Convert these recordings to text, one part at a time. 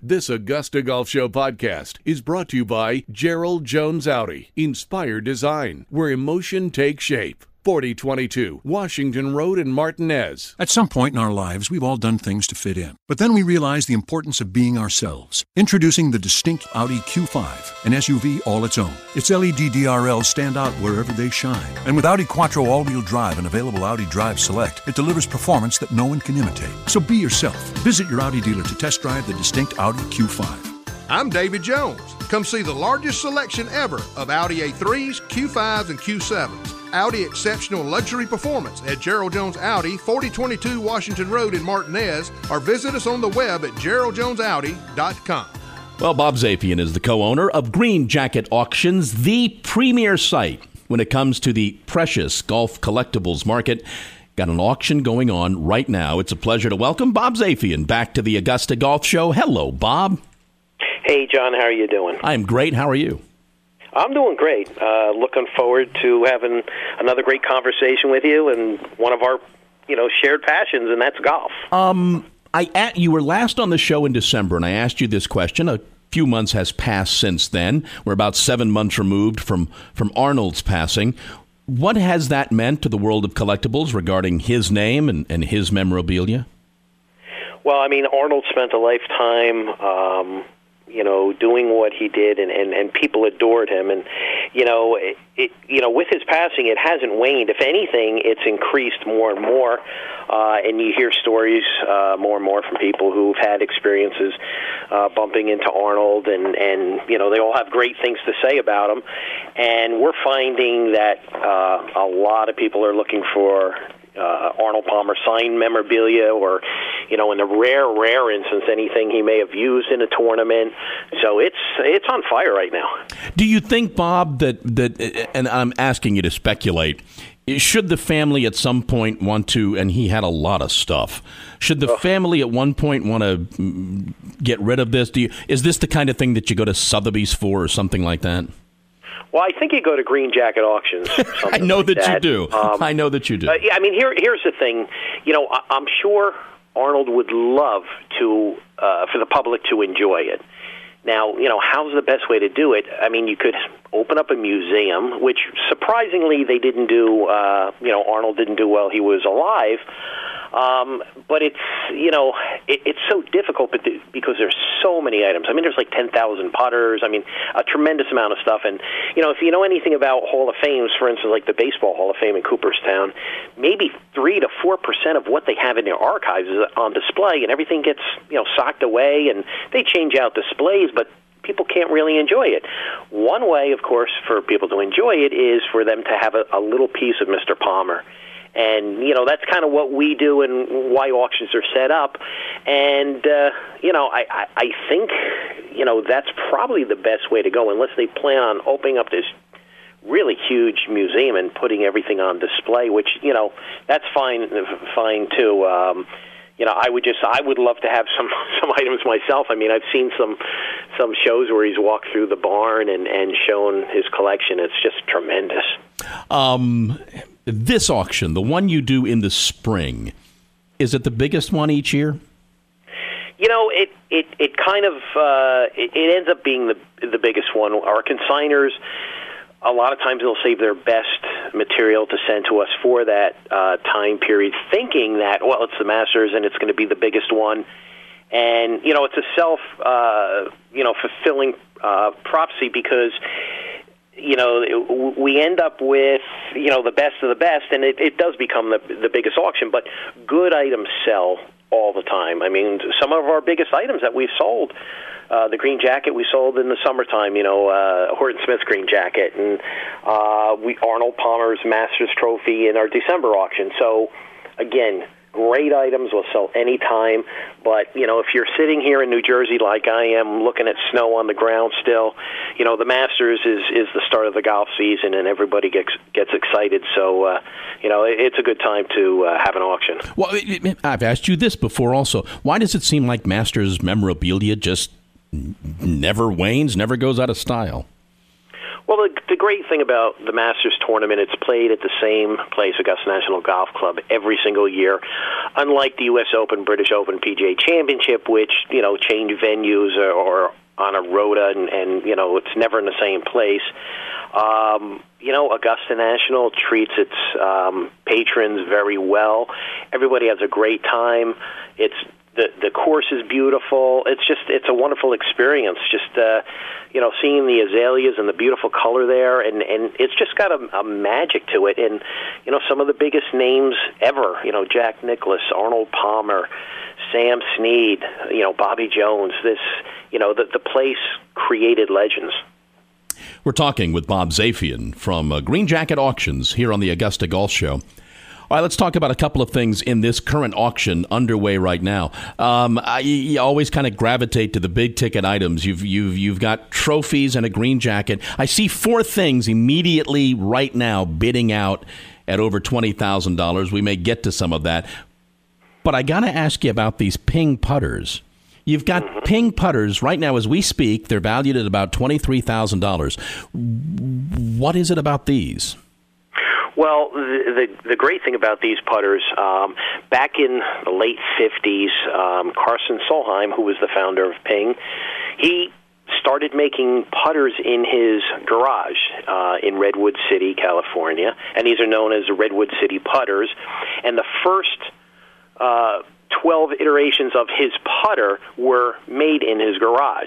This Augusta Golf Show podcast is brought to you by Gerald Jones Audi. Inspire design, where emotion takes shape. 4022 Washington Road in Martinez. At some point in our lives, we've all done things to fit in. But then we realize the importance of being ourselves. Introducing the distinct Audi Q5, an SUV all its own. Its LED DRLs stand out wherever they shine. And with Audi Quattro all-wheel drive and available Audi Drive Select, it delivers performance that no one can imitate. So be yourself. Visit your Audi dealer to test drive the distinct Audi Q5. I'm David Jones. Come see the largest selection ever of Audi A3s, Q5s, and Q7s. Audi Exceptional Luxury Performance at Gerald Jones Audi, 4022 Washington Road in Martinez, or visit us on the web at geraldjonesaudi.com. Well, Bob Zapian is the co-owner of Green Jacket Auctions, the premier site when it comes to the precious golf collectibles market. Got an auction going on right now. It's a pleasure to welcome Bob Zapian back to the Augusta Golf Show. Hello, Bob. Hey, John, how are you doing? I'm great. How are you? I'm doing great. Looking forward to having another great conversation with you and one of our, shared passions, and that's golf. You were last on the show in December, and I asked you this question. A few months has passed since then. We're about 7 months removed from Arnold's passing. What has that meant to the world of collectibles regarding his name and his memorabilia? Well, Arnold spent a lifetime doing what he did, and people adored him. And, with his passing, it hasn't waned. If anything, it's increased more and more. And you hear stories more and more from people who've had experiences bumping into Arnold, and they all have great things to say about him. And we're finding that a lot of people are looking for Arnold Palmer signed memorabilia, or in the rare instance, anything he may have used in a tournament. So it's on fire right now. Do you think, Bob, that and I'm asking you to speculate, should the family at some point want to, and he had a lot of stuff, should the family at one point want to get rid of this? Is this the kind of thing that you go to Sotheby's for or something like that? Well, I think you go to Green Jacket Auctions. I know that you do. I know that you do. Here's the thing. I'm sure Arnold would love to for the public to enjoy it. Now, how's the best way to do it? You could open up a museum, which surprisingly they didn't do. Arnold didn't do while he was alive. But it's it's so difficult because there's so many items. There's like 10,000 putters. A tremendous amount of stuff. And if you know anything about Hall of Fames, for instance, like the Baseball Hall of Fame in Cooperstown, maybe 3 to 4% of what they have in their archives is on display, and everything gets socked away, and they change out displays, but people can't really enjoy it. One way, of course, for people to enjoy it is for them to have a little piece of Mr. Palmer. And, that's kind of what we do and why auctions are set up. And, I think, that's probably the best way to go, unless they plan on opening up this really huge museum and putting everything on display, which, that's fine too. I would love to have some items myself. I've seen some shows where he's walked through the barn and shown his collection. It's just tremendous. This auction, the one you do in the spring, is it the biggest one each year? It kind of it ends up being the biggest one. Our consigners, a lot of times they'll save their best material to send to us for that time period, thinking that, it's the Masters and it's going to be the biggest one. And, it's a fulfilling prophecy, because we end up with, the best of the best, and it does become the biggest auction, but good items sell all the time. Some of our biggest items that we've sold, the green jacket we sold in the summertime, Horton Smith's green jacket, and Arnold Palmer's Masters trophy in our December auction. So, again, great items will sell anytime, but, if you're sitting here in New Jersey like I am, looking at snow on the ground still, the Masters is the start of the golf season, and everybody gets excited, so, it's a good time to have an auction. Well, I've asked you this before also. Why does it seem like Masters memorabilia just never wanes, never goes out of style? Well, the great thing about the Masters tournament, it's played at the same place, Augusta National Golf Club, every single year. Unlike the U.S. Open, British Open, PGA Championship, which, change venues or on a rota, and it's never in the same place. Augusta National treats its patrons very well. Everybody has a great time. The course is beautiful. It's a wonderful experience. Just seeing the azaleas and the beautiful color there, and it's just got a magic to it. And some of the biggest names ever. Jack Nicklaus, Arnold Palmer, Sam Snead, Bobby Jones. The place created legends. We're talking with Bob Zafian from Green Jacket Auctions here on the Augusta Golf Show. All right, let's talk about a couple of things in this current auction underway right now. I always kind of gravitate to the big ticket items. You've got trophies and a green jacket. I see 4 things immediately right now bidding out at over $20,000. We may get to some of that, but I got to ask you about these Ping putters. You've got Ping putters right now as we speak. They're valued at about $23,000. What is it about these? Well, the great thing about these putters, back in the late 50s, Carson Solheim, who was the founder of Ping, he started making putters in his garage in Redwood City, California, and these are known as Redwood City putters. And the first 12 iterations of his putter were made in his garage.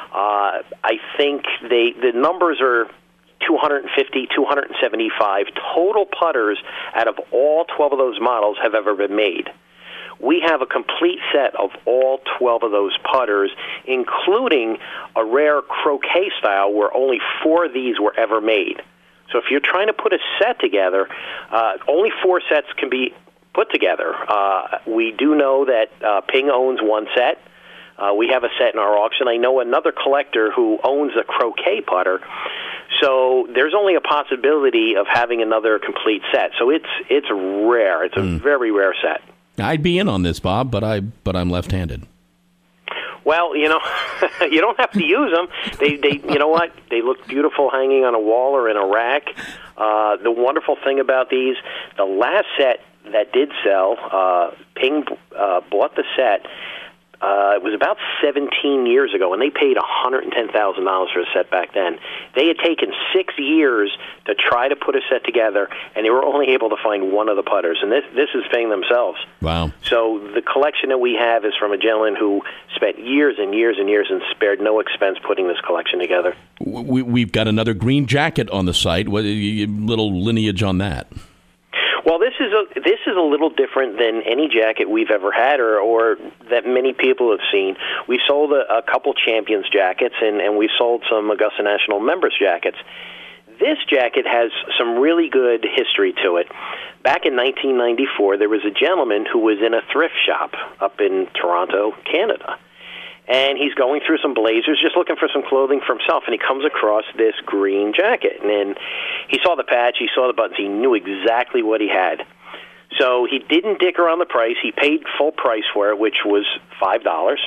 I think the numbers are 250, 275 total putters out of all 12 of those models have ever been made. We have a complete set of all 12 of those putters, including a rare croquet style where only 4 of these were ever made. So if you're trying to put a set together, only 4 sets can be put together. We do know that Ping owns 1 set. We have a set in our auction. I know another collector who owns a croquet putter. So there's only a possibility of having another complete set. So it's rare. It's a very rare set. I'd be in on this, Bob, but I'm left-handed. Well, you don't have to use them. They you know what? They look beautiful hanging on a wall or in a rack. The wonderful thing about these, the last set that did sell, Ping bought the set. It was about 17 years ago, and they paid $110,000 for a set back then. They had taken 6 years to try to put a set together, and they were only able to find 1 of the putters. And this is Ping themselves. Wow. So the collection that we have is from a gentleman who spent years and years and years and spared no expense putting this collection together. We've got another green jacket on the site. What little lineage on that? Well, this is a little different than any jacket we've ever had or that many people have seen. We sold a couple Champions jackets, and we sold some Augusta National members jackets. This jacket has some really good history to it. Back in 1994, there was a gentleman who was in a thrift shop up in Toronto, Canada. And he's going through some blazers, just looking for some clothing for himself, and he comes across this green jacket. And then he saw the patch, he saw the buttons, he knew exactly what he had. So he didn't dick around the price. He paid full price for it, which was $5.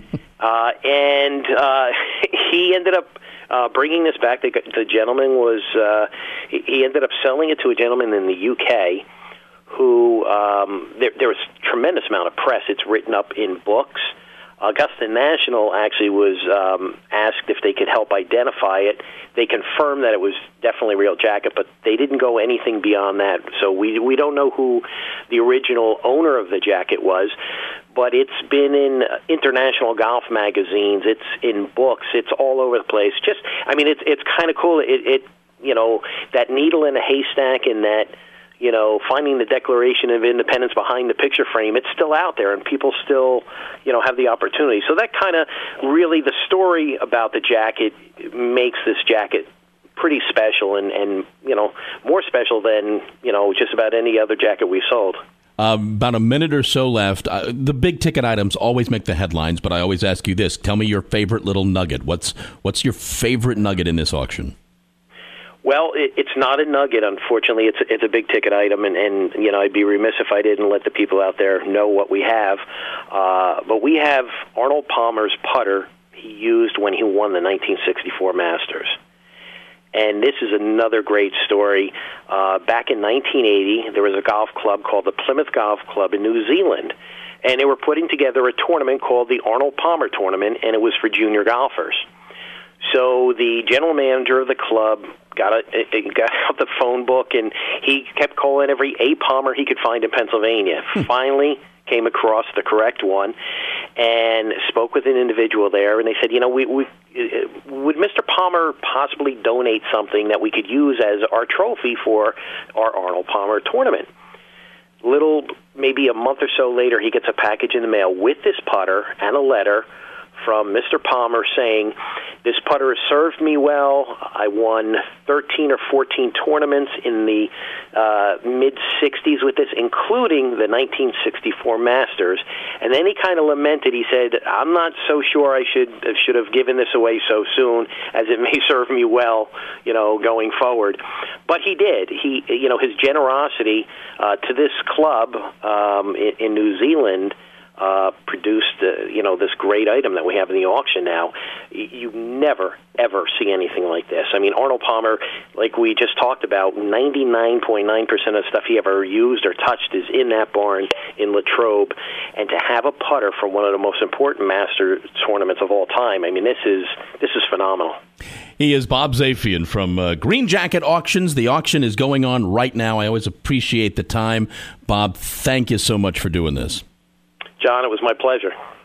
And he ended up bringing this back. The gentleman was, he ended up selling it to a gentleman in the UK who, there was a tremendous amount of press. It's written up in books. Augusta National actually was asked if they could help identify it. They confirmed that it was definitely a real jacket, but they didn't go anything beyond that. So we don't know who the original owner of the jacket was, but it's been in international golf magazines. It's in books. It's all over the place. It's kind of cool. It that needle in a haystack and that, finding the Declaration of Independence behind the picture frame, it's still out there, and people still, have the opportunity. So that kind of really, the story about the jacket makes this jacket pretty special and more special than, just about any other jacket we sold. About a minute or so left. The big ticket items always make the headlines, but I always ask you this. Tell me your favorite little nugget. What's your favorite nugget in this auction? Well, it's not a nugget, unfortunately. It's a big ticket item, and I'd be remiss if I didn't let the people out there know what we have. But we have Arnold Palmer's putter he used when he won the 1964 Masters. And this is another great story. Back in 1980, there was a golf club called the Plymouth Golf Club in New Zealand, and they were putting together a tournament called the Arnold Palmer Tournament, and it was for junior golfers. So the general manager of the club got out the phone book, and he kept calling every A Palmer he could find in Pennsylvania. Finally came across the correct one and spoke with an individual there, and they said, would Mr. Palmer possibly donate something that we could use as our trophy for our Arnold Palmer tournament? Maybe a month or so later, he gets a package in the mail with this putter and a letter from Mr. Palmer saying, this putter has served me well. I won 13 or 14 tournaments in the mid-'60s with this, including the 1964 Masters. And then he kind of lamented. He said, I'm not so sure I should have given this away so soon, as it may serve me well, going forward. But he did. His generosity to this club in New Zealand produced, this great item that we have in the auction now. You never, ever see anything like this. I mean, Arnold Palmer, like we just talked about, 99.9% of the stuff he ever used or touched is in that barn in Latrobe. And to have a putter from one of the most important Master tournaments of all time, I mean, this is phenomenal. He is Bob Zafian from Green Jacket Auctions. The auction is going on right now. I always appreciate the time. Bob, thank you so much for doing this. John, it was my pleasure.